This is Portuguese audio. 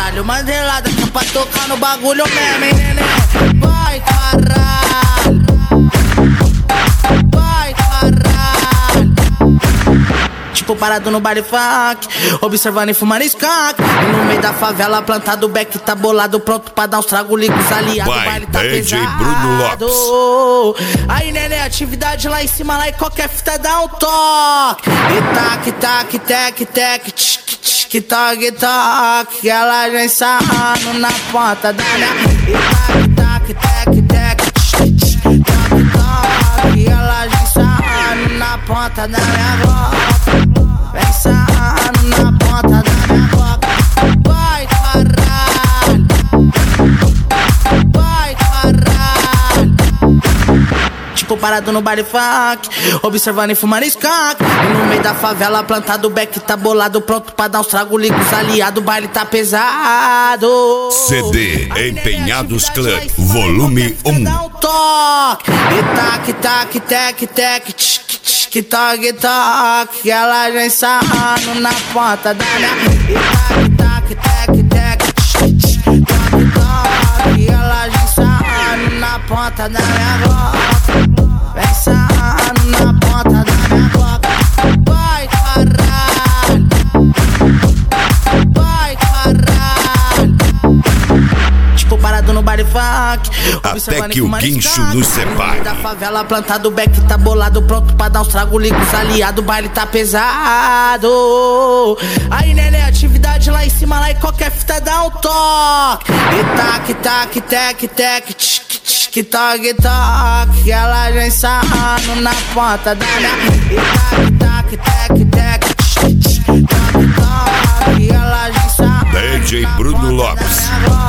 caralho, mandelada que é pra tocar no bagulho mesmo, hein, neném? Vai, caralho. Vai, caralho. Tipo parado no baile funk, observando e fumando skunk. E no meio da favela plantado o beck tá bolado, pronto pra dar uns tragos, liga os aliados. O baile tá DJ pesado. Bruno Lopes. Aí, neném, atividade lá em cima, lá e qualquer fita dá um toque. E tac, tac, tec, tec, tchic, tchic, toque, toque. Ela vem sarrando na ponta da minha. E tac, tac, tec, tec, tchic, tchic, toque, toque. Ela vem sarrando na ponta da minha boca. Vem sarrando na ponta da minha boca. Vai, caralho. Vai, caralho. Tipo parado no baile funk, observando e fumando skunk. E no meio da favela plantado o beck tá bolado, pronto pra dar uns tragos, liga os aliados. O baile tá pesado. CD Empenhados Club, volume 1. Dá um toque. E tac, tac, tec, tec, tchic, tchic, toque, toque. Ela vem sarrando na ponta da minha. E tac, tac, tec, tec, tchic, tchic, toque, toque. Ela vem sarrando na ponta da minha boca. Vem sarrando na ponta da minha boca. Vai, caralho. Vai, caralho. Tipo parado no baile funk, até que o guincho nos separe. Da favela plantado o beck tá bolado, pronto pra dar uns tragos, liga os aliados. O baile tá pesado. Aí, neném, atividade lá em cima, lá e qualquer fita dá um toque. E tac, tac, tec, tec, tchic, tchic, toque, toque. Ela vem sarrando na ponta da minha. E tac, tac, tec, tec, tchic, tchic, toque, toque. Ela vem sarrando DJ Bruno Lopes.